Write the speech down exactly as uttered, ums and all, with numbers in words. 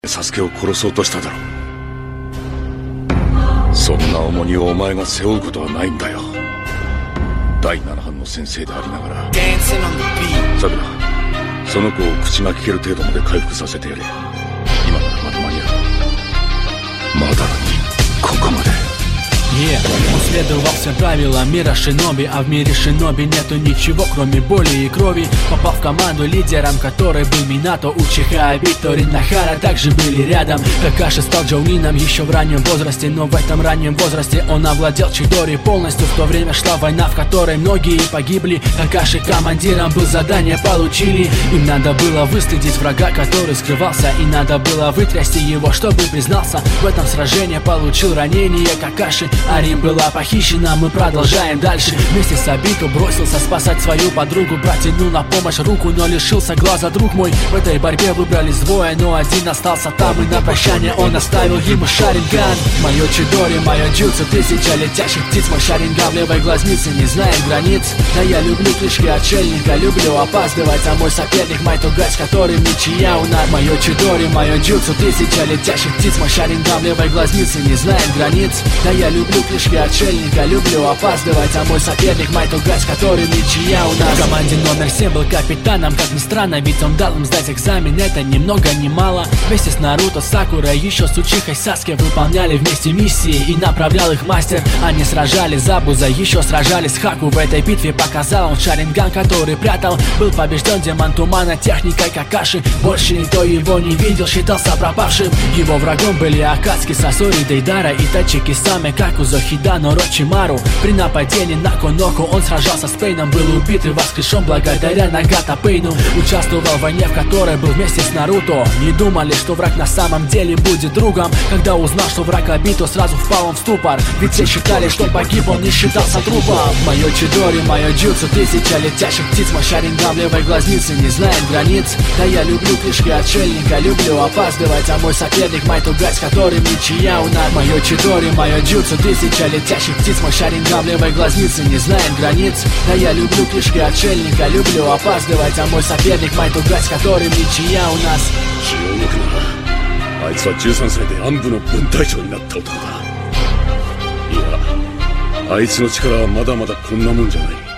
サスケを殺そうとしただろう。そんな重荷をお前が背負うことはないんだよ。だいなな班の先生でありながら。さくら、その子を口が聞ける程度まで回復させてやれ。今ならまだ間に合う。まだここまで。 Yeah. Он следовал всем правилам мира шиноби, а в мире шиноби нету ничего, кроме боли и крови. Попал в команду, лидером которой был Минато, Учиха, Обито, Ринахара также были рядом. Какаши стал Джоунином еще в раннем возрасте, но в этом раннем возрасте он овладел Чидори полностью. В то время шла война, в которой многие погибли. Какаши командиром был, задание получили. Им надо было выстыдить врага, который скрывался, и надо было вытрясти его, чтобы признался. В этом сражении получил ранение Какаши. Арим была похищена, мы продолжаем дальше. Вместе с Обито бросился спасать свою подругу. Протянул на помощь руку, но лишился глаза, друг мой. В этой борьбе выбрались двое, но один остался там. И на прощание он оставил ему шаринган. Мое Чидори, мое джутсу, тысяча летящих птиц. Мой шаринган в левой глазнице не знает границ. Да я люблю клички отшельника, люблю опаздывать. А мой соперник Майтугай, с которым ничья у нас. Мое Чидори, мое джутсу, тысяча летящих птиц. Мой шаринган в левой глазнице не знает границ. Да я люблю Люблю клички отшельника, люблю опаздывать. А мой соперник Майтугай, с которым ничья у нас. В команде номер семь был капитаном, как ни странно, ведь он дал им сдать экзамен. Это ни много ни мало. Вместе с Наруто, Сакурой, еще с Учихой, Саске выполняли вместе миссии, и направлял их мастер. Они сражались за Буза, еще сражались с Хаку. В этой битве показал он шаринган, который прятал. Был побежден демон тумана техникой Какаши. Больше никто его не видел, считался пропавшим. Его врагом были Акацки, Сасори, Дейдара и Тачики Саме, как Хидано Рочимару. При нападении на Коноку он сражался с Пейном, был убит и воскрешен благодаря Нагата Пейну. Участвовал в войне, в которой был вместе с Наруто. Не думали, что враг на самом деле будет другом. Когда узнал, что враг Обито, сразу впал он в ступор. Ведь все считали, что погиб, он не считался трупом. Мое Чидори, мое джутсу, тысяча летящих птиц. Мой шаринган в левой глазнице не знает границ. Да я люблю клички отшельника, люблю опаздывать. А мой соперник Майтугай, с которым ничья у нас. Мое Чидори, мое джутсу, тысяча летящих птиц. Мой шаринган в левой глазнице не знает границ. Да я люблю клички отшельника, люблю опаздывать. А мой соперник Майтугай, с которым ничья у нас. あいつはじゅうさんさいで暗部の分隊長になった男だ。いや、あいつの力はまだまだこんなもんじゃない。